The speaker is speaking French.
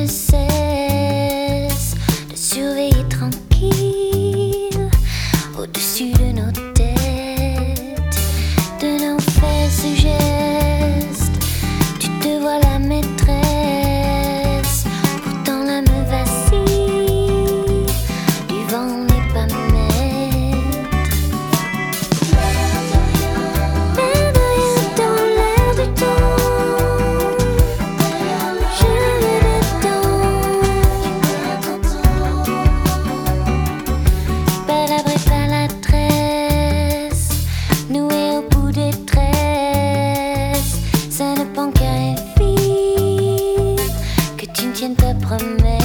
ne cesse de surveiller tranquille au-dessus de nos têtes, de nos faits et gestes. Tu te vois la maîtresse, pourtant l'âme vacille, du vent n'est pas maître. L'air de rien dans l'air du temps, je le détends. Palabre et palatresse, nouée au bout des tresses, ça ne prend qu'à un fil que tu ne tiennes ta promesse.